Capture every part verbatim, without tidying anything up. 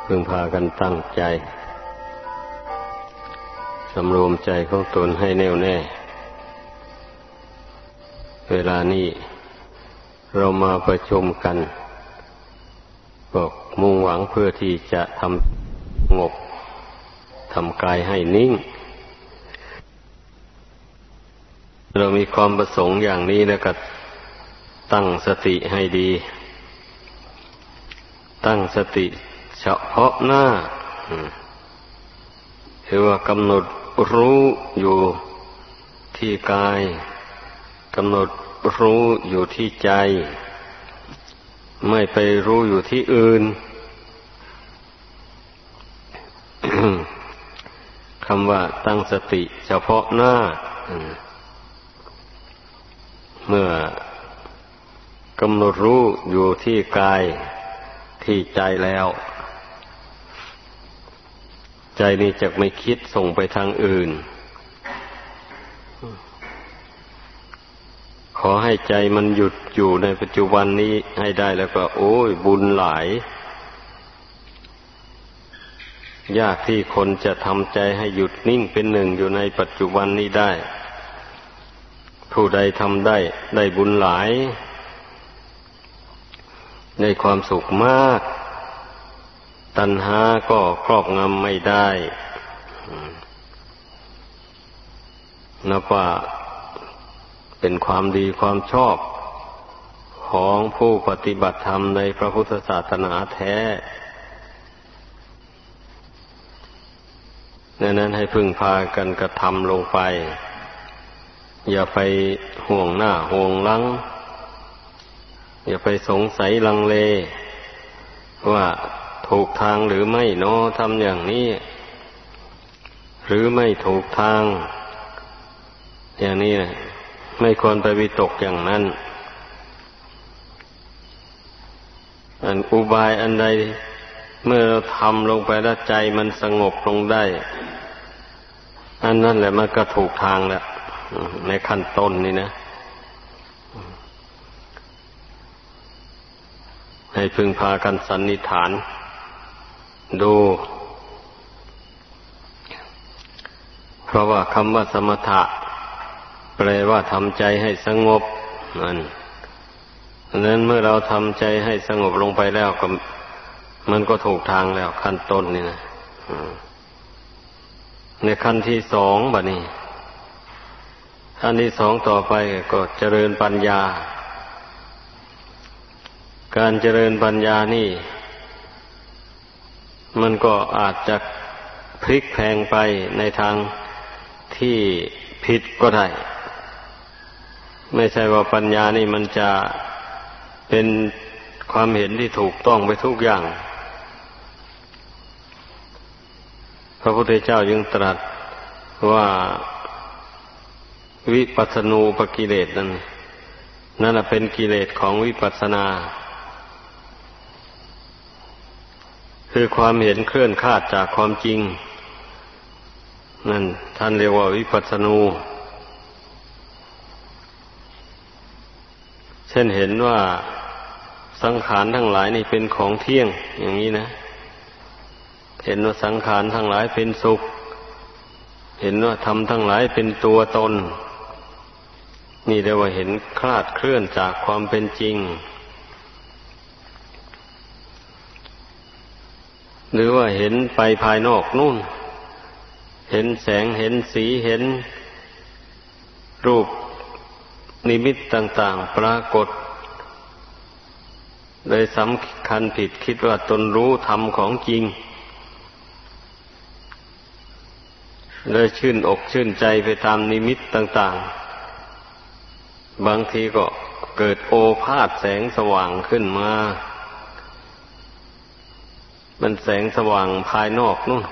พึงพากันตั้งใจสำรวมใจของตนให้แน่วแน่เวลานี้เรามาประชุมกันก็มุ่งหวังเพื่อที่จะทำสงบทำกายให้นิ่งเรามีความประสงค์อย่างนี้แล้วก็ตั้งสติให้ดีตั้งสติเฉพาะหน้าคือว่ากำหนดรู้อยู่ที่กายกำหนดรู้อยู่ที่ใจไม่ไปรู้อยู่ที่อื่น คำว่าตั้งสติเฉพาะหน้าเมื่อกำหนดรู้อยู่ที่กายที่ใจแล้วใจนี้จะไม่คิดส่งไปทางอื่นขอให้ใจมันหยุดอยู่ในปัจจุบันนี้ให้ได้แล้วก็โอ้ยบุญหลายยากที่คนจะทำใจให้หยุดนิ่งเป็นหนึ่งอยู่ในปัจจุบันนี้ได้ผู้ใดทำได้ได้บุญหลายได้ความสุขมากตัณหาก็ครอบงำไม่ได้นับว่าเป็นความดีความชอบของผู้ปฏิบัติธรรมในพระพุทธศาสนาแท้ดังนั้นให้พึงพากันกระทำลงไปอย่าไปห่วงหน้าห่วงหลังอย่าไปสงสัยลังเลว่าถูกทางหรือไม่เนาะทำอย่างนี้หรือไม่ถูกทางอย่างนี้นะไม่ควรไปวิตกอย่างนั้นอันอุบายอันใดเมื่อเราทำลงไปแล้วใจมันสงบลงได้อันนั้นแหละมันก็ถูกทางแล้วในขั้นต้นนี่นะให้พึงพากันสันนิษฐานดูเพราะว่าคำว่าสมถะแปลว่าทำใจให้สงบนั่นดังนั้นเมื่อเราทำใจให้สงบลงไปแล้วก็มันก็ถูกทางแล้วขั้นต้นนี่นะในขั้นที่สองบัดนี้ขั้นที่สองต่อไปก็เจริญปัญญาการเจริญปัญญานี่มันก็อาจจะพลิกแพลงไปในทางที่ผิดก็ได้ไม่ใช่ว่าปัญญานี่มันจะเป็นความเห็นที่ถูกต้องไปทุกอย่างพระพุทธเจ้าจึงตรัสว่าวิปัสสนูปกิเลสนั้นนั่นแหละเป็นกิเลสของวิปัสสนาคือความเห็นเคลื่อนคลาดจากความจริงนั่นท่านเรียกว่าวิปัสสนูเช่นเห็นว่าสังขารทั้งหลายนี่เป็นของเที่ยงอย่างนี้นะเห็นว่าสังขารทั้งหลายเป็นสุขเห็นว่าธรรมทั้งหลายเป็นตัวตนนี่เรียกว่าเห็นคลาดเคลื่อนจากความเป็นจริงหรือว่าเห็นไปภายนอกนู่นเห็นแสงเห็นสีเห็นรูปนิมิตต่างๆปรากฏเลยสำคัญผิดคิดว่าตนรู้ธรรมของจริงเลยชื่นอกชื่นใจไปตามนิมิตต่างๆบางทีก็เกิดโอภาสแสงสว่างขึ้นมามันแสงสว่างภายนอกนู่น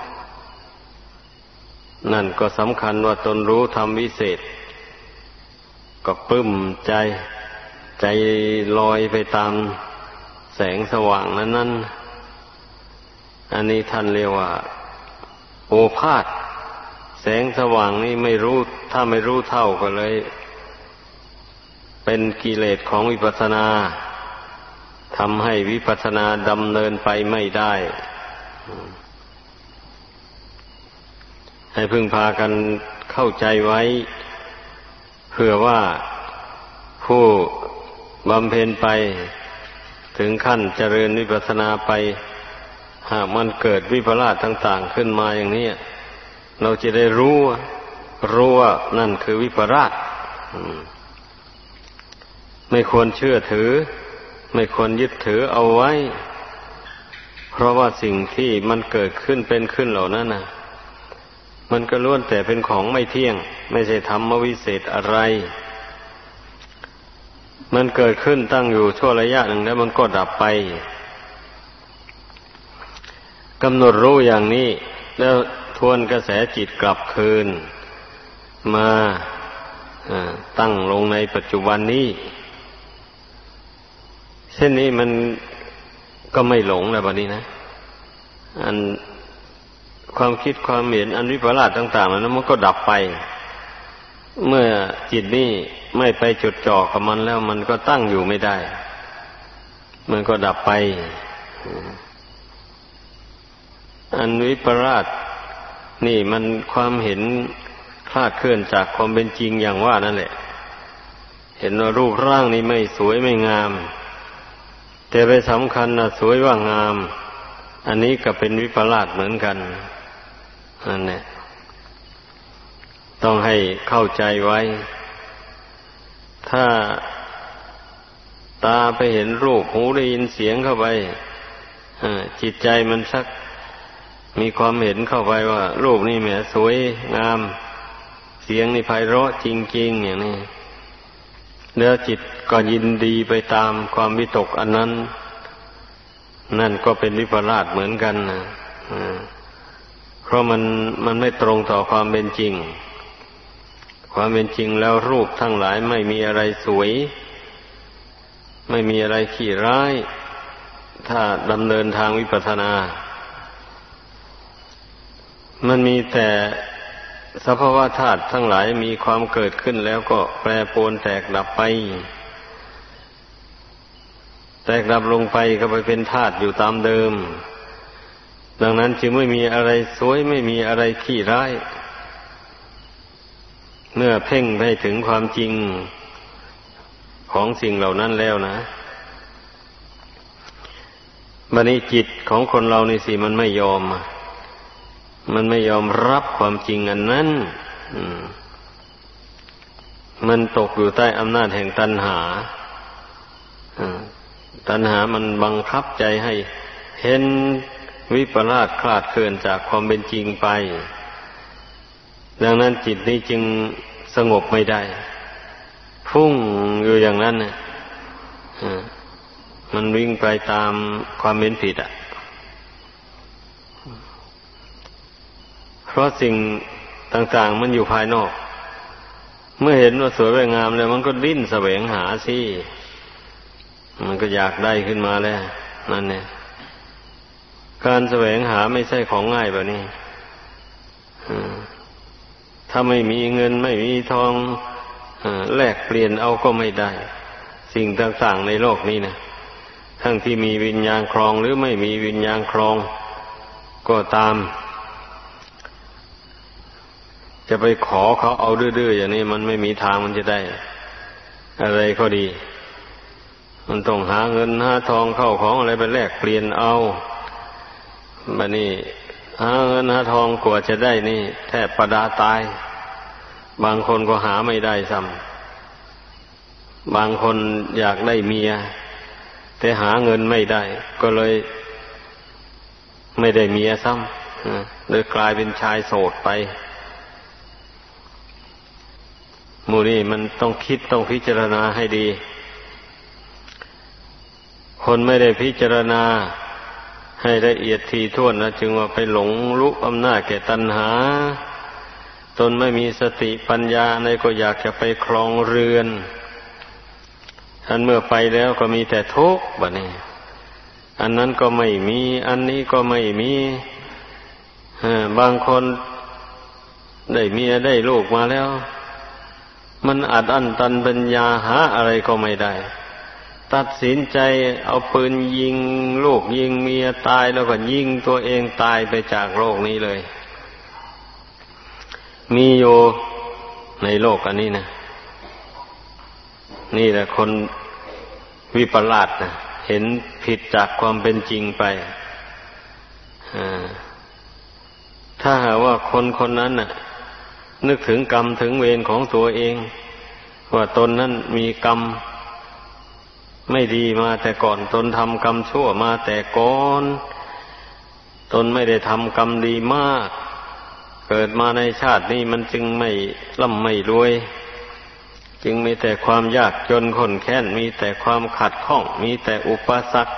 นั่นก็สำคัญว่าตนรู้ธรรมวิเศษก็ปลื้มใจใจลอยไปตามแสงสว่างนั้นนั้นอันนี้ท่านเรียกว่าโอภาสแสงสว่างนี่ไม่รู้ถ้าไม่รู้เท่าก็เลยเป็นกิเลสของวิปัสสนาทำให้วิปัสสนาดำเนินไปไม่ได้ให้พึงพากันเข้าใจไว้เพื่อว่าผู้บำเพ็ญไปถึงขั้นเจริญวิปัสสนาไปหากมันเกิดวิปลาสต่างๆขึ้นมาอย่างนี้เราจะได้รู้รู้ว่านั่นคือวิปลาสไม่ควรเชื่อถือไม่ควรยึดถือเอาไว้เพราะว่าสิ่งที่มันเกิดขึ้นเป็นขึ้นเหล่านั้นนะมันก็ล้วนแต่เป็นของไม่เที่ยงไม่ใช่ธรรมวิเศษอะไรมันเกิดขึ้นตั้งอยู่ชั่วระยะหนึ่งแล้วมันก็ดับไปกำหนดรู้อย่างนี้แล้วทวนกระแสจิตกลับคืนมาตั้งลงในปัจจุบันนี้เช่นนี้มันก็ไม่หลงแล้วบัดนี้นะอันความคิดความเห็นอันวิปลาสต่างๆนั้นมันก็ดับไปเมื่อจิตนี้ไม่ไปจดจ่อกับมันแล้วมันก็ตั้งอยู่ไม่ได้มันก็ดับไปอันวิปลาสนี่มันความเห็นคลาดเคลื่อนจากความเป็นจริงอย่างว่านั่นแหละเห็นว่ารูปร่างนี้ไม่สวยไม่งามแต่ไปสำคัญนะสวยว่างามอันนี้ก็เป็นวิปลาสเหมือนกันนั่นแหละต้องให้เข้าใจไว้ถ้าตาไปเห็นรูปหูได้ยินเสียงเข้าไปจิตใจมันสักมีความเห็นเข้าไปว่ารูปนี่แหมสวยงามเสียงนี่ไพเราะจริงๆอย่างนี้แล้วจิตก็ยินดีไปตามความวิตกอันนั้นนั่นก็เป็นวิปลาสเหมือนกันนะเพราะมันมันไม่ตรงต่อความเป็นจริงความเป็นจริงแล้วรูปทั้งหลายไม่มีอะไรสวยไม่มีอะไรขี้ร้ายถ้าดำเนินทางวิปัสสนามันมีแต่สภาวะธาตุทั้งหลายมีความเกิดขึ้นแล้วก็แปรปรวนแตกดับไปแตกดับลงไปก็ไปเป็นธาตุอยู่ตามเดิมดังนั้นจึงไม่มีอะไรสวยไม่มีอะไรขี้ร้ายเมื่อเพ่งไปถึงความจริงของสิ่งเหล่านั้นแล้วนะบัดนี้จิตของคนเรานี่สิมันไม่ยอมมันไม่ยอมรับความจริงอันนั้นมันตกอยู่ใต้อำนาจแห่งตัณหาตัณหามันบังคับใจให้เห็นวิปลาสคลาดเคลื่อนจากความเป็นจริงไปดังนั้นจิตนี้จึงสงบไม่ได้พุ่งอยู่อย่างนั้นน่ะมันวิ่งไปตามความเป็นผิดอ่ะเพราะสิ่งต่างๆมันอยู่ภายนอกเมื่อเห็นว่าสวยงามแล้วมันก็ดิ้นแสวงหาสิมันก็อยากได้ขึ้นมาแล้วนั่นเนี่ยการแสวงหาไม่ใช่ของง่ายแบบนี้ถ้าไม่มีเงินไม่มีทองแลกเปลี่ยนเอาก็ไม่ได้สิ่งต่างๆในโลกนี้นะทั้งที่มีวิญญาณครองหรือไม่มีวิญญาณครองก็ตามจะไปขอเขาเอาดื้อๆอย่างนี้มันไม่มีทางมันจะได้อะไรก็ดีมันต้องหาเงินหาทองเข้าของอะไรไปแลกเปลี่ยนเอาบัดนี้หาเงินหาทองกว่าจะได้นี่แทบประดาตายบางคนก็หาไม่ได้ซ้ำบางคนอยากได้เมียแต่หาเงินไม่ได้ก็เลยไม่ได้เมียซ้ำเลยกลายเป็นชายโสดไปหมู่นี้มันต้องคิดต้องพิจารณาให้ดีคนไม่ได้พิจารณาให้ละเอียดถี่ถ้วนนะจึงว่าไปหลงลุกอำนาจแก่ตัณหาตนไม่มีสติปัญญาในก็อยากจะไปครองเรือนท่านเมื่อไปแล้วก็มีแต่ทุกข์บัดนี้อันนั้นก็ไม่มีอันนี้ก็ไม่มีบางคนได้เมียได้ลูกมาแล้วมันอัดอั้นตันปัญญาหาอะไรก็ไม่ได้ตัดสินใจเอาปืนยิงลูกยิงเมียตายแล้วก็ยิงตัวเองตายไปจากโลกนี้เลยมีอยู่ในโลกอันนี้นะนี่แหละคนวิปลาสนะเห็นผิดจากความเป็นจริงไปถ้าหากว่าคนคนนั้นน่ะนึกถึงกรรมถึงเวรของตัวเองว่าตนนั้นมีกรรมไม่ดีมาแต่ก่อนตนทำกรรมชั่วมาแต่ก่อนตนไม่ได้ทำกรรมดีมากเกิดมาในชาตินี้มันจึงไม่ร่ำไม่รวยจึงมีแต่ความยากจนข้นแค้นมีแต่ความขัดข้องมีแต่อุปสรรค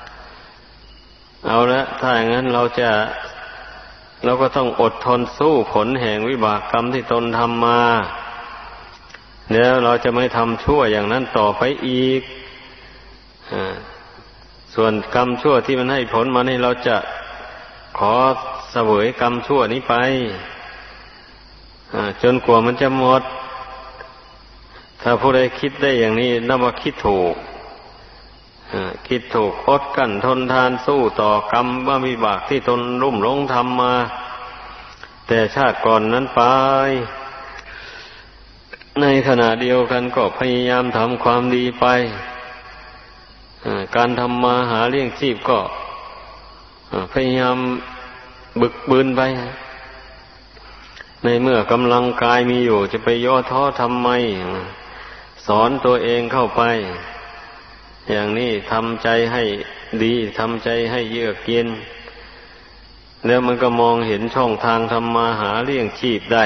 เอาละถ้าอย่างนั้นเราจะเราก็ต้องอดทนสู้ผลแห่งวิบากกรรมที่ตนทำมาแล้วเราจะไม่ทำชั่วอย่างนั้นต่อไปอีกส่วนกรรมชั่วที่มันให้ผลมานี่เราจะขอเสวยกรรมชั่วนี้ไปจนกว่ามันจะหมดถ้าผู้ใดคิดได้อย่างนี้นับว่าคิดถูกคิดถูกอดกั้นทนทานสู้ต่อกรรมว่าวิบากที่ตนรุ่มหลงทำมาแต่ชาติก่อนนั้นไปในขณะเดียวกันก็พยายามทำความดีไปการทำมาหาเลี้ยงชีพก็พยายามบึกบืนไปในเมื่อกำลังกายมีอยู่จะไปย่อท้อทำไมสอนตัวเองเข้าไปอย่างนี้ทำใจให้ดีทำใจให้เยือกเย็นแล้วมันก็มองเห็นช่องทางทำมาหาเลี้ยงชีพได้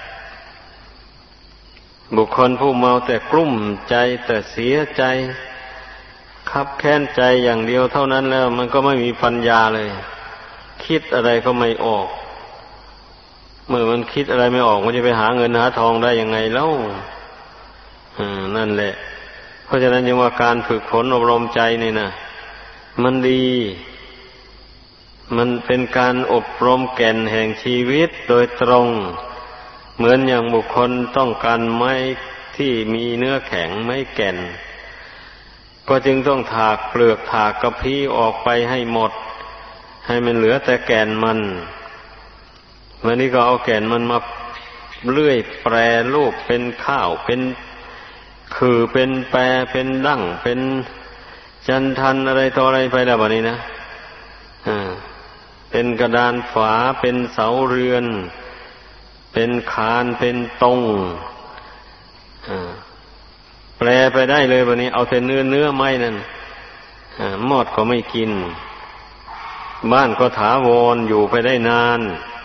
บุคคลผู้เมาแต่กลุ้มใจแต่เสียใจคับแค้นใจอย่างเดียวเท่านั้นแล้วมันก็ไม่มีปัญญาเลยคิดอะไรก็ไม่ออกเมื่อมันคิดอะไรไม่ออกมันจะไปหาเงินหาทองได้ยังไงแล้วอ่านั่นแหละเพราะฉะนั้นยังว่าการฝึกฝนอบรมใจนี่นะมันดีมันเป็นการอบรมแก่นแห่งชีวิตโดยตรงเหมือนอย่างบุคคลต้องการไม้ที่มีเนื้อแข็งไม้แก่นก็จึงต้องถากเปลือกถากกระพี้ออกไปให้หมดให้มันเหลือแต่แก่นมันวันนี้ก็เอาแก่นมันมาเลื่อยแปรรูปเป็นข้าวเป็นคือเป็นแปรเป็นดั้งเป็นจันทันอะไรต่ออะไรไปแล้ววันนี้นะอ่าเป็นกระดานฝาเป็นเสาเรือนเป็นคานเป็นตงอ่าแปลไปได้เลยวันนี้เอาแต่เนื้อเนื้อไม้นั่นมอดก็ไม่กินบ้านก็ถาวรอยู่ไปได้นาน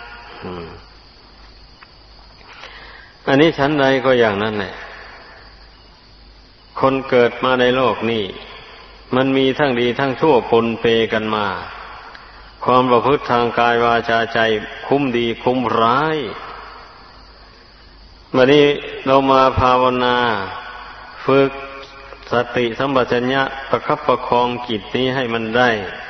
อันนี้ชั้นใดก็อย่างนั้นแหละคนเกิดมาในโลกนี้มันมีทั้งดีทั้งชั่วปนเปกันมาความประพฤติทางกายวาจาใจคุ้มดีคุ้มร้ายวันนี้เรามาภาวนาฝึกสติสัมปชัญญะประคับประคองจิตนี้ให้มันได้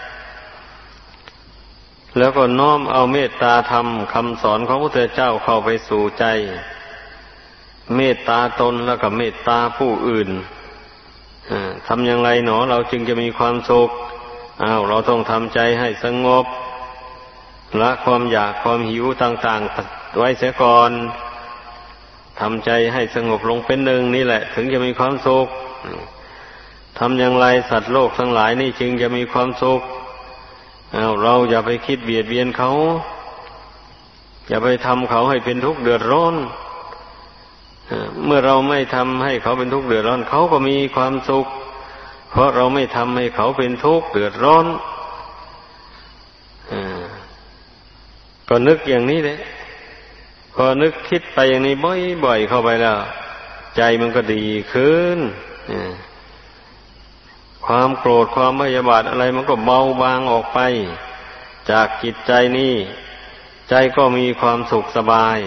แล้วก็น้อมเอาเมตตาธรรมคำสอนของพระพุทธเจ้าเข้าไปสู่ใจเมตตาตนแล้วก็เมตตาผู้อื่นทำอย่างไรหนอเราจึงจะมีความสุขอ้าวเราต้องทำใจให้สงบละความอยากความหิวต่างๆไว้เสียก่อนทำใจให้สงบลงเป็นหนึ่งนี่แหละถึงจะมีความสุขทำอย่างไรสัตว์โลกทั้งหลายนี่จึงจะมีความสุขอ้าวเราอย่าไปคิดเบียดเบียนเขาอย่าไปทำเขาให้เป็นทุกข์เดือดร้อนเมื่อเราไม่ทำให้เขาเป็นทุกข์เดือดร้อนเขาก็มีความสุขเพราะเราไม่ทำให้เขาเป็นทุกข์เดือดร้อนก็นึกอย่างนี้เลยพอนึกคิดไปอย่างนี้บ่อยๆเข้าไปแล้วใจมันก็ดีขึ้นความโกรธความพยาบาทอะไรมันก็เบาบางออกไปจากจิตใจนี้ใจก็มีความสุขสบาย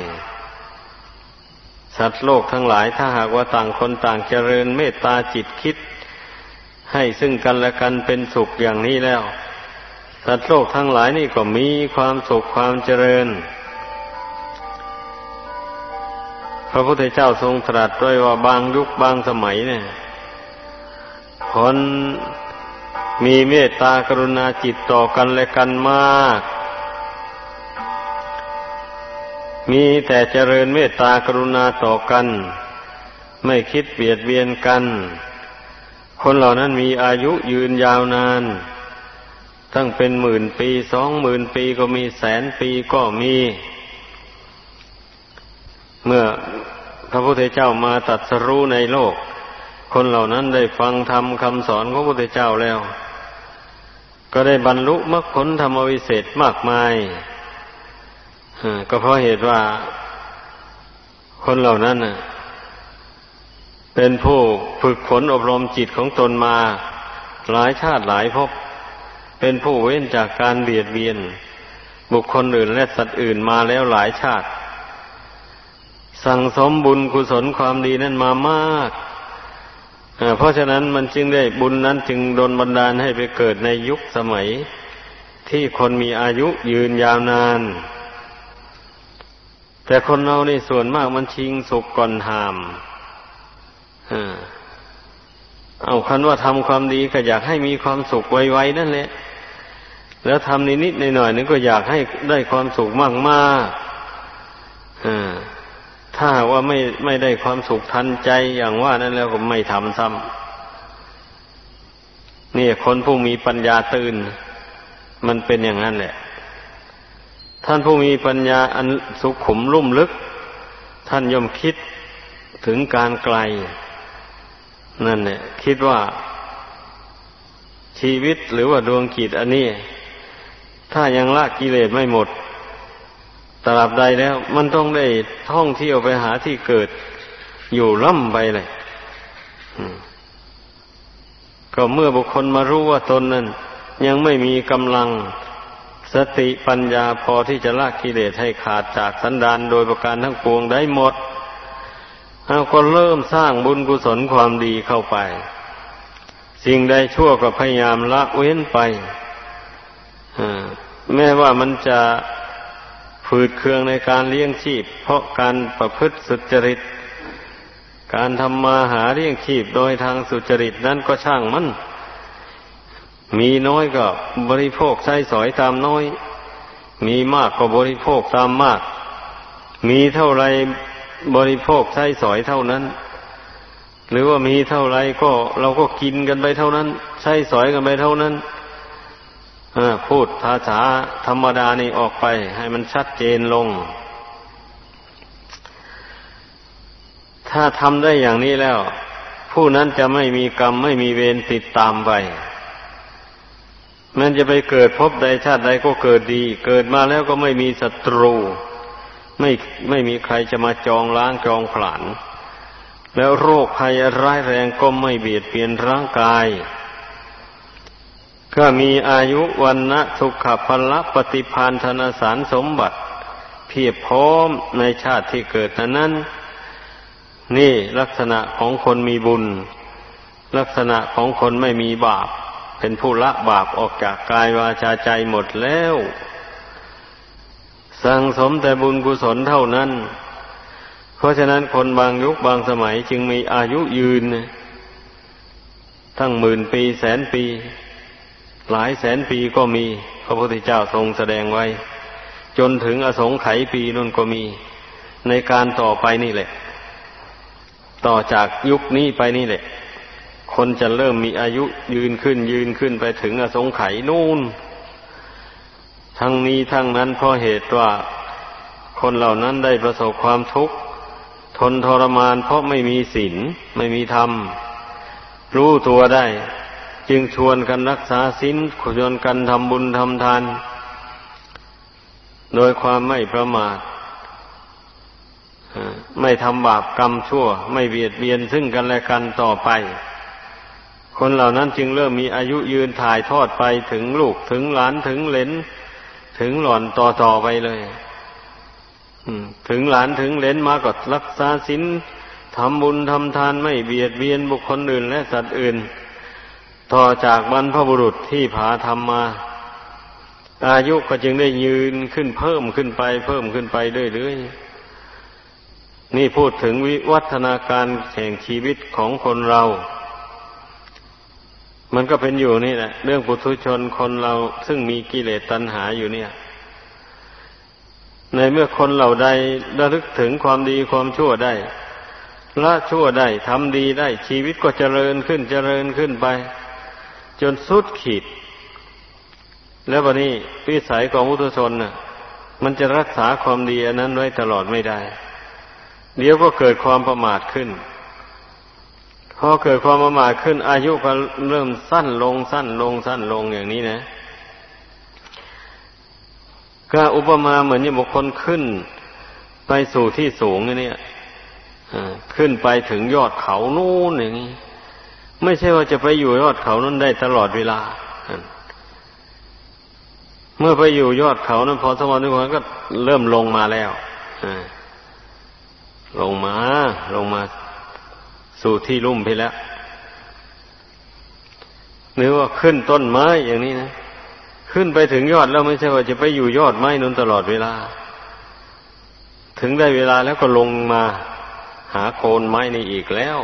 สัตว์โลกทั้งหลายถ้าหากว่าต่างคนต่างเจริญเมตตาจิตคิดให้ซึ่งกันและกันเป็นสุขอย่างนี้แล้วสัตว์โลกทั้งหลายนี่ก็มีความสุขความเจริญพระพุทธเจ้าทรงตรัสไว้ว่าบางยุคบางสมัยเนี่ยคคนมีเมตตากรุณาจิตต่อกันและกันมากมีแต่เจริญเมตตากรุณาต่อกันไม่คิดเบียดเบียนกันคนเหล่านั้นมีอายุยืนยาวนานตั้งเป็นหมื่นปีสองหมื่นปีก็มีแสนปีก็มีเมื่อพระพุทธเจ้ามาตรัสรู้ในโลกคนเหล่านั้นได้ฟังธรรมคำสอนของพระพุทธเจ้าแล้วก็ได้บรรลุมรรคผลธรรมวิเศษมากมายก็เพราะเหตุว่าคนเหล่านั้นเป็นผู้ฝึกฝนอบรมจิตของตนมาหลายชาติหลายภพเป็นผู้เว้นจากการเบียดเบียนบุคคลอื่นและสัตว์อื่นมาแล้วหลายชาติสั่งสมบุญกุศลความดีนั้นมามากเพราะฉะนั้นมันจึงได้บุญนั้นจึงดลบันดาลให้ไปเกิดในยุคสมัยที่คนมีอายุยืนยาวนานแต่คนเราในส่วนมากมันชิงสุขก่อนหามเอาคันว่าทำความดีก็อยากให้มีความสุขไวๆนั่นแหละแล้วทำนิดๆหน่อยๆนึงก็อยากให้ได้ความสุขมากๆถ้าว่าไม่ไม่ได้ความสุขทันใจอย่างว่านั้นแล้วก็ไม่ทำซ้ำนี่คนผู้มีปัญญาตื่นมันเป็นอย่างนั้นแหละท่านผู้มีปัญญาอันสุขุมลุ่มลึกท่านย่อมคิดถึงการไกลนั่นเนี่ยคิดว่าชีวิตหรือว่าดวงจิตอันนี้ถ้ายังละกิเลสไม่หมดตราบใดแล้วมันต้องได้ท่องเที่ยวไปหาที่เกิดอยู่ล่ำไปเลยก็เมื่อบุคคลมารู้ว่าตนนั้นยังไม่มีกำลังสติปัญญาพอที่จะละกิเลสให้ขาดจากสันดานโดยประการทั้งปวงได้หมดเราก็เริ่มสร้างบุญกุศลความดีเข้าไปสิ่งใดชั่วก็พยายามละเว้นไปแม้ว่ามันจะฝืดเคืองในการเลี้ยงชีพเพราะการประพฤติสุจริตการทำมาหาเลี้ยงชีพโดยทางสุจริตนั้นก็ช่างมันมีน้อยก็บริโภคใช้สอยตามน้อยมีมากก็บริโภคตามมากมีเท่าไรบริโภคใช้สอยเท่านั้นหรือว่ามีเท่าไรก็เราก็กินกันไปเท่านั้นใช้สอยกันไปเท่านั้นพูดภาษาธรรมดานี่ออกไปให้มันชัดเจนลงถ้าทำได้อย่างนี้แล้วผู้นั้นจะไม่มีกรรมไม่มีเวรติดตามไปมันจะไปเกิดพบใดชาติใดก็เกิดดีเกิดมาแล้วก็ไม่มีศัตรูไม่ไม่มีใครจะมาจองล้างจองผลาญแล้วโรคภัยร้ายแรงก็ไม่เบียดเบียนร่างกายก็มีอายุวันนะสุขภละปฏิภาณธนสารสมบัติเพียบพร้อมในชาติที่เกิดนั้นนี่ลักษณะของคนมีบุญลักษณะของคนไม่มีบาปเป็นผู้ละบาปออกจากกายวาจาใจหมดแล้วสั่งสมแต่บุญกุศลเท่านั้นเพราะฉะนั้นคนบางยุคบางสมัยจึงมีอายุยืนทั้งหมื่นปีแสนปีหลายแสนปีก็มีพระพุทธเจ้าทรงแสดงไว้จนถึงอสงไขยปีนั่นก็มีในการต่อไปนี่แหละต่อจากยุคนี้ไปนี่แหละคนจะเริ่มมีอายุยืนขึ้นยืนขึ้นไปถึงอสงไขยนู่นทั้งนี้ทั้งนั้นเพราะเหตุว่าคนเหล่านั้นได้ประสบความทุกข์ทนทรมานเพราะไม่มีศีลไม่มีธรรมรู้ตัวได้จึงชวนกันรักษาศีลชวนกันทำบุญทำทานโดยความไม่ประมาทไม่ทำบาปกรรมชั่วไม่เบียดเบียนซึ่งกันและกันต่อไปคนเหล่านั้นจึงเริ่มมีอายุยืนถ่ายทอดไปถึงลูกถึงหลานถึงเหลนถึงหล่อนต่อๆไปเลยถึงหลานถึงเหลนมาก็รักษาศีลทำบุญทำทานไม่เบียดเบียนบุคคลอื่นและสัตว์อื่นต่อจากบรรพบุรุษที่ผาทำมาอายุก็จึงได้ยืนขึ้นเพิ่มขึ้นไปเพิ่มขึ้นไปเรื่อยๆนี่พูดถึงวิวัฒนาการแห่งชีวิตของคนเรามันก็เป็นอยู่นี่แหละเรื่องปุถุชนคนเราซึ่งมีกิเลสตัณหาอยู่เนี่ยในเมื่อคนเหล่าใดระลึกถึงความดีความชั่วได้ละชั่วได้ทำดีได้ชีวิตก็เจริญขึ้นเจริญขึ้นไปจนสุดขีดแล้ววันนี้วิสัยของปุถุชนน่ะมันจะรักษาความดีอันนั้นไว้ตลอดไม่ได้เดี๋ยวก็เกิดความประมาทขึ้นพอเกิดความประมาทขึ้นอายุก็เริ่มสั้นลงสั้นลงสั้นลงอย่างนี้นะก็อุปมาเหมือนอย่างบุคคลขึ้นไปสู่ที่สูงนี่ขึ้นไปถึงยอดเขานู่นอย่างนี้ไม่ใช่ว่าจะไปอยู่ยอดเขานั้นได้ตลอดเวลาเมื่อไปอยู่ยอดเขานั้นพอสมควรก็เริ่มลงมาแล้วลงมาลงมาสู่ที่ลุ่มไปแล้วหรือว่าขึ้นต้นไม้อย่างนี้นะขึ้นไปถึงยอดแล้วไม่ใช่ว่าจะไปอยู่ยอดไม้นั้นตลอดเวลาถึงได้เวลาแล้วก็ลงมาหาโคนไม้นี่อีกแล้ว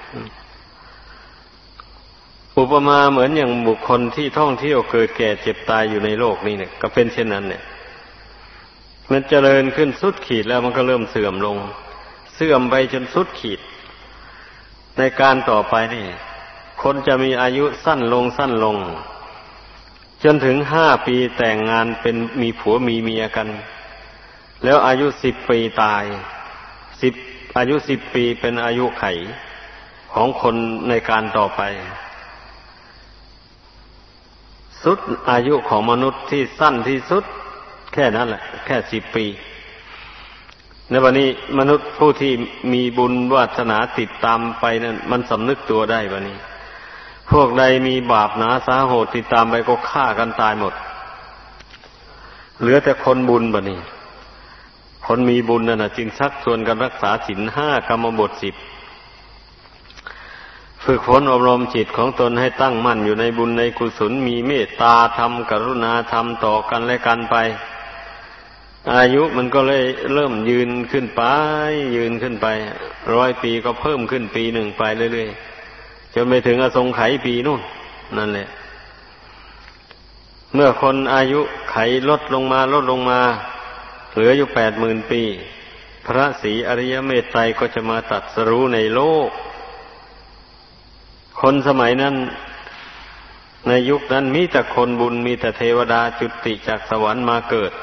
อุปมาเหมือนอย่างบุคคลที่ท่องเที่ยวเกิดแก่เจ็บตายอยู่ในโลกนี้เนี่ยก็เป็นเช่นนั้นเนี่ยมันเจริญขึ้นสุดขีดแล้วมันก็เริ่มเสื่อมลงเสื่อมไปจนสุดขีดในการต่อไปนี่คนจะมีอายุสั้นลงสั้นลงจนถึงห้าปีแต่งงานเป็นมีผัวมีเมียกันแล้วอายุสิบปีตายสิบอายุสิบปีเป็นอายุไขของคนในการต่อไปสุดอายุของมนุษย์ที่สั้นที่สุดแค่นั้นแหละแค่สิบปีในวันนี้มนุษย์ผู้ที่มีบุญวาสนาติดตามไปนั้นมันสำนึกตัวได้วันนี้พวกใดมีบาปหนาสาโหดติดตามไปก็ฆ่ากันตายหมดเหลือแต่คนบุญบัดนี้คนมีบุญนั่นน่ะจึงชักชวนกันรักษาศีลห้ากรรมบทสิบฝึกฝนอบรมจิตของตนให้ตั้งมั่นอยู่ในบุญในกุศลมีเมตตาธรรมกรุณาธรรมต่อกันและกันไปอายุมันก็เลยเริ่มยืนขึ้นไปยืนขึ้นไปร้อยปีก็เพิ่มขึ้นปีหนึ่งไปเรื่อยๆจนไปถึงอสงไขยปีนู่นนั่นแหละเมื่อคนอายุไขลดลงมาลดลงมาเหลืออยู่แปดหมื่นปีพระศรีอริยเมตไตรก็จะมาตรัสรู้ในโลกคนสมัยนั้นในยุคนั้นมีแต่คนบุญมีแต่เทวดาจุติจากสวรรค์มาเกิด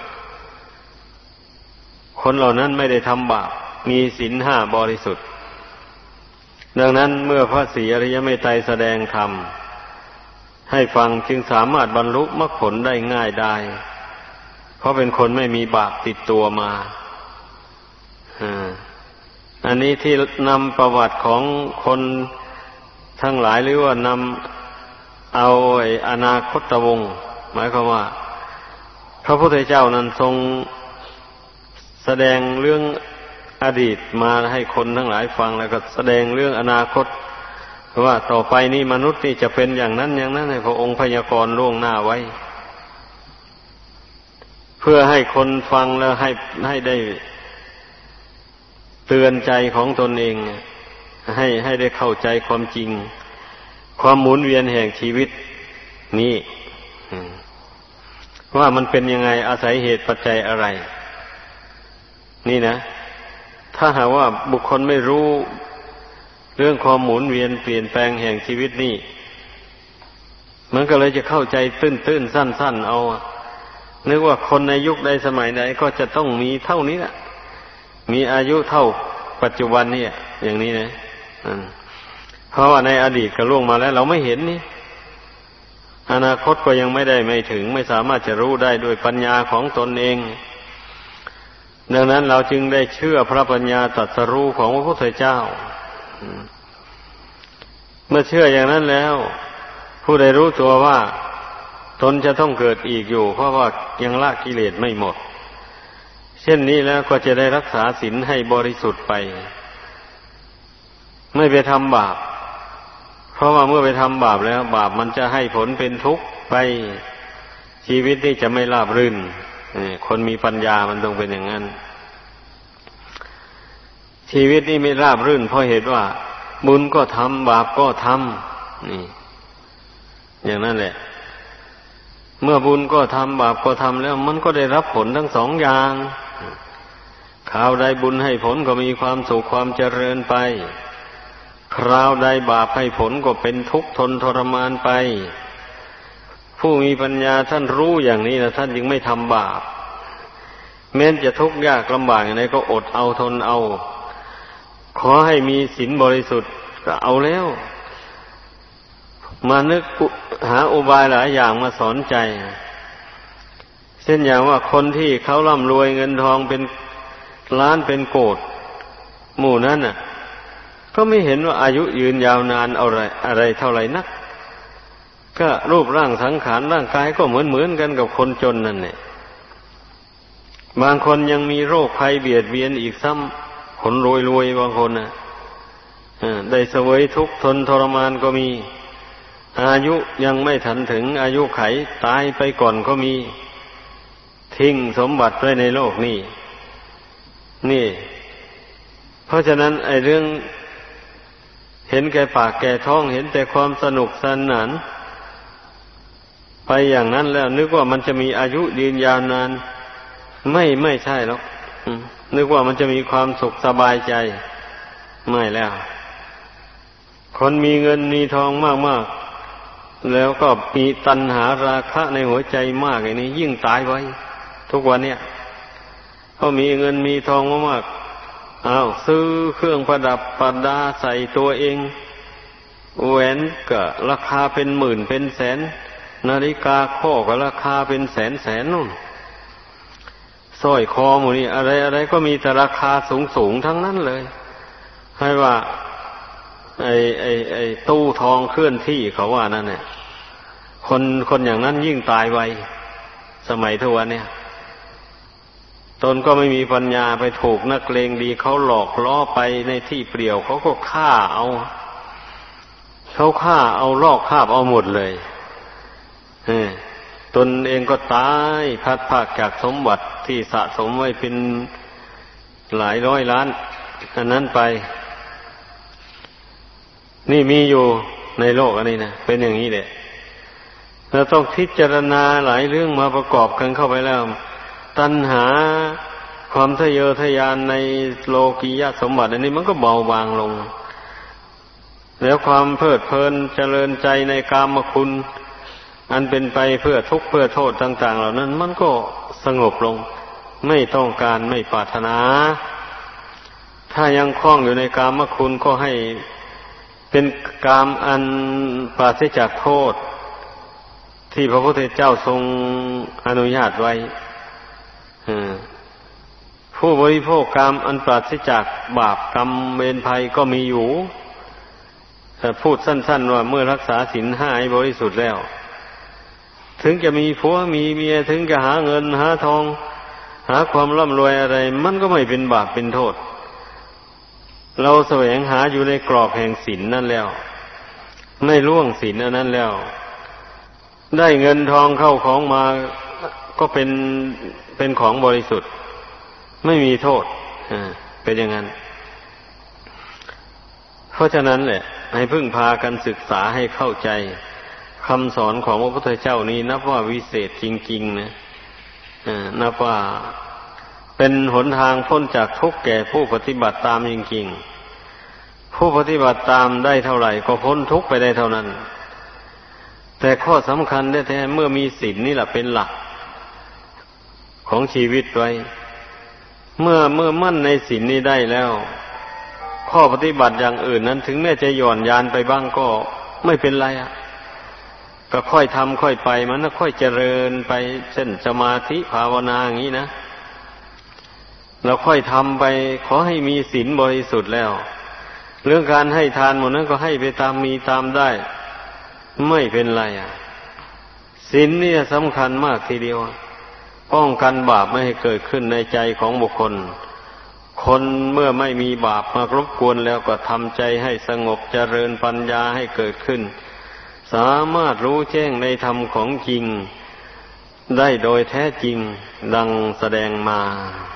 คนเหล่านั้นไม่ได้ทำบาปมีศีลห้าบริสุทธิ์ดังนั้นเมื่อพระศรีอริยเมตไตรแสดงธรรมให้ฟังจึงสามารถบรรลุมรรคผลได้ง่ายได้เพราะเป็นคนไม่มีบาปติดตัวมาอันนี้ที่นำประวัติของคนทั้งหลายหรือว่านำเอาไอ้อนาคตวงศ์หมายความว่าพระพุทธเจ้านั้นทรงแสดงเรื่องอดีตมาให้คนทั้งหลายฟังแล้วก็แสดงเรื่องอนาคตว่าต่อไปนี้มนุษย์นี่จะเป็นอย่างนั้นอย่างนั้นให้พระองค์พยากรณ์ล่วงหน้าไว้เพื่อให้คนฟังแล้วให้ให้ได้เตือนใจของตนเองให้ให้ได้เข้าใจความจริงความหมุนเวียนแห่งชีวิตนี้ว่ามันเป็นยังไงอาศัยเหตุปัจจัยอะไรนี่นะถ้าหากว่าบุคคลไม่รู้เรื่องความหมุนเวียนเปลี่ยนแปลงแห่งชีวิตนี่มันก็เลยจะเข้าใจตื้นๆสั้นๆเอานึกว่าคนในยุคใดสมัยใดก็จะต้องมีเท่านี้แหละมีอายุเท่าปัจจุบันนี่อย่างนี้นะเพราะว่าในอดีตก็ล่วงมาแล้วเราไม่เห็นนี่อนาคตก็ยังไม่ได้ไม่ถึงไม่สามารถจะรู้ได้ด้วยปัญญาของตนเองดังนั้นเราจึงได้เชื่อพระปัญญาตรัสรู้ของพระพุทธเจ้าเมื่อเชื่ออย่างนั้นแล้วผู้ใดรู้ตัวว่าตนจะต้องเกิดอีกอยู่เพราะว่ายังละกิเลสไม่หมดเช่นนี้แล้วก็จะได้รักษาศีลให้บริสุทธิ์ไปไม่ไปทำบาปเพราะว่าเมื่อไปทำบาปแล้วบาปมันจะให้ผลเป็นทุกข์ไปชีวิตนี่จะไม่ราบรื่นคนมีปัญญามันต้องเป็นอย่างนั้นชีวิตนี่ไม่ราบรื่นเพราะเหตุว่าบุญก็ทำบาปก็ทำนี่อย่างนั้นแหละเมื่อบุญก็ทำบาปก็ทำแล้วมันก็ได้รับผลทั้งสองอย่างคราวใดบุญให้ผลก็มีความสุขความเจริญไปคราวใดบาปให้ผลก็เป็นทุกข์ทนทรมานไปผู้มีปัญญาท่านรู้อย่างนี้นะท่านจึงไม่ทำบาปแม้จะทุกข์ยากลำบากอย่างไรก็อดเอาทนเอาขอให้มีศีลบริสุทธิ์ก็เอาแล้วมานึกหาอุบายหลายอย่างมาสอนใจเช่นอย่างว่าคนที่เขาร่ำรวยเงินทองเป็นล้านเป็นโกฏหมู่นั้นน่ะก็ไม่เห็นว่าอายุยืนยาวนานอะไรอะไรเท่าไหร่นักก็รูปร่างสังขารร่างกายก็เหมือนเหมือนกันกับคนจนนั่นแหละบางคนยังมีโรคภัยเบียดเบียนอีกซ้ำคนรวยๆบางคนน่ะได้เสวยทุกข์ทนทรมานก็มีอายุยังไม่ทันถึงอายุไขตายไปก่อนก็มีทิ้งสมบัติไว้ในโลกนี้นี่เพราะฉะนั้นไอ้เรื่องเห็นแก่ปากแก่ท้องเห็นแต่ความสนุกสนานไปอย่างนั้นแล้วนึกว่ามันจะมีอายุยืนยาวนานไม่ไม่ใช่หรอกนึกว่ามันจะมีความสุขสบายใจไม่แล้วคนมีเงินมีทองมากๆแล้วก็มีตัณหาราคะในหัวใจมากอย่างนี้ยิ่งตายไว้ทุกวันเนี่ยพอมีเงินมีทองมากๆอ้าวซื้อเครื่องประดับประดาใส่ตัวเองแหวนก็ราคาเป็นหมื่นเป็นแสนนาฬิกาข้อก็ราคาเป็นแสนแสนนู่นสร้อยคอหมู่นี้อะไรอะไรก็มีแต่ราคาสูงสูงทั้งนั้นเลยให้ว่าไอ้ไอ้ไอ้ตู้ทองเคลื่อนที่เขาว่านั่นเนี่ยคนคนอย่างนั้นยิ่งตายไวสมัยทุกวันเนี่ยตนก็ไม่มีปัญญาไปถูกนักเลงดีเขาหลอกล่อไปในที่เปลี่ยวเขาก็ฆ่าเอาเขาฆ่าเอาลอกคาบเอาหมดเลยเออตนเองก็ตายพัดพรากจากสมบัติที่สะสมไว้เป็นหลายร้อยล้านอันนั้นไปนี่มีอยู่ในโลกอันนี้นะเป็นอย่างนี้แหละเราต้องพิจารณาหลายเรื่องมาประกอบกันเข้าไปแล้วตัณหาความทะเยอทะยานในโลกียสมบัติอันนี้มันก็เบาบางลงแล้วความเพลิดเพลินเจริญใจในกามคุณอันเป็นไปเพื่อทุกข์เพื่อโทษต่างๆเหล่านั้นมันก็สงบลงไม่ต้องการไม่ปรารถนาถ้ายังคล้องอยู่ในกามคุณก็ให้เป็นกามอันปราศจากโทษที่พระพุทธเจ้าทรงอนุญาตไว้ผู้บริโภคกามอันปราศจากบาปกรรมเวรภัยก็มีอยู่แต่พูดสั้นๆว่าเมื่อรักษาศีลห้าให้บริสุทธิ์แล้วถึงจะมีผัวมีเมียถึงจะหาเงินหาทองหาความร่ำรวยอะไรมันก็ไม่เป็นบาปเป็นโทษเราแสวงหาอยู่ในกรอบแห่งศีลนั่นแล้วไม่ล่วงศีลอันนั้นแล้วได้เงินทองเข้าของมาก็เป็นเป็นของบริสุทธิ์ไม่มีโทษอ่าเป็นอย่างนั้นเพราะฉะนั้นแหละให้พึ่งพากันศึกษาให้เข้าใจคำสอนของพระพุทธเจ้านี้นับว่าวิเศษจริงๆนะอ่านับว่าเป็นหนทางพ้นจากทุกข์แก่ผู้ปฏิบัติตามจริงๆผู้ปฏิบัติตามได้เท่าไหร่ก็พ้นทุกข์ไปได้เท่านั้นแต่ข้อสำคัญแท้ๆเมื่อมีศีลนี่แหละเป็นหลักของชีวิตไว้เมื่อเมื่อมั่นในศีลนี้ได้แล้วข้อปฏิบัติอย่างอื่นนั้นถึงแม้จะหย่อนยานไปบ้างก็ไม่เป็นไรอ่ะก็ค่อยทำค่อยไปมันก็ค่อยเจริญไปเช่นสมาธิภาวนาอย่างนี้นะเราค่อยทำไปขอให้มีศีลบริสุทธิ์แล้วเรื่องการให้ทานหมดนั้นก็ให้ไปตามมีตามได้ไม่เป็นไรอ่ะศีลนี่สำคัญมากทีเดียวป้องกันบาปไม่ให้เกิดขึ้นในใจของบุคคลคนเมื่อไม่มีบาปมารบกวนแล้วก็ทำใจให้สงบเจริญปัญญาให้เกิดขึ้นสามารถรู้แจ้งในธรรมของจริงได้โดยแท้จริงดังแสดงมา